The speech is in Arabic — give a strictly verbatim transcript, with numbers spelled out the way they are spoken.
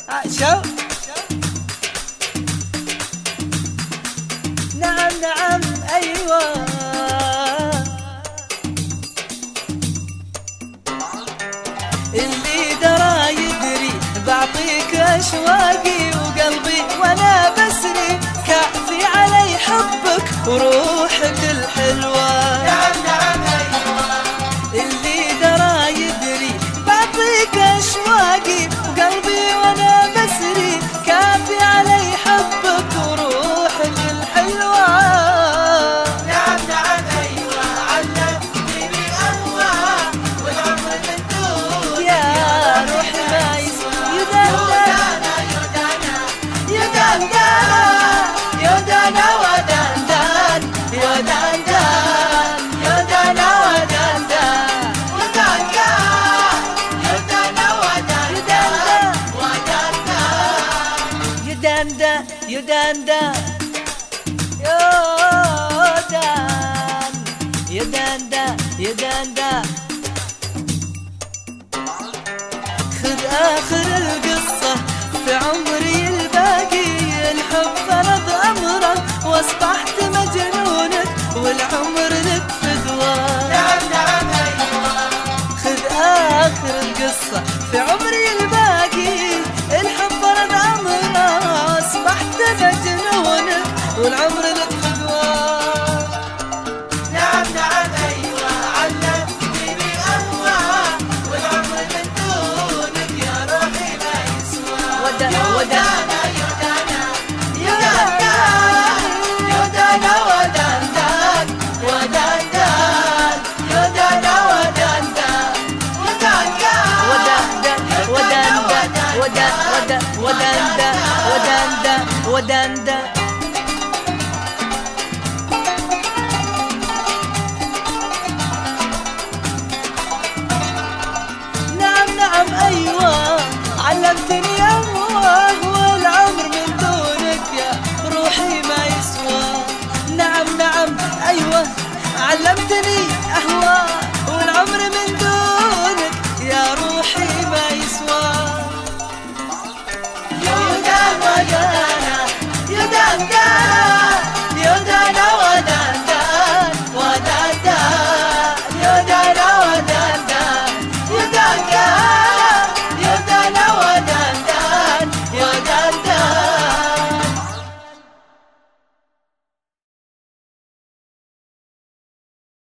شو نعم نعم أيوة اللي درى يدري بعطيك أشواقي وقلبي وأنا بسري كافي علي حبك وروحك الحلوة. نعم نعم أيوة اللي درى يدري بعطيك أشواقي وقلبي وأنا بسري كافي علي حبك وروحك الحلوة. نعم نعم أيوة علمتني بالأهواء والعمر مندوب يا روحي ما يسوى يدانا يدانا يدانا ودندان يداندان يدانا وداندان يدانا ودندان ودندان يداندا يداندا يدان يداندا يداندا خذ آخر القصة في عمري الباقي الحب فرض أمره واصبحت مجنونك والعمر لك فدوى. نعم نعم أيوة خذ آخر القصة في عمري الباقي الحب فرض أمره أصبحت مجنونك والعمر لك فدوى. نعم نعم أيوة علمتني بالأهواء والعمر من دونك يا روحي ما يسوى. ودا ودا يدانا يدانا يدانا ودندان ودندان يدانا ودندان ودندان ودا ودا ودا ودا ودا ودا ودا ودا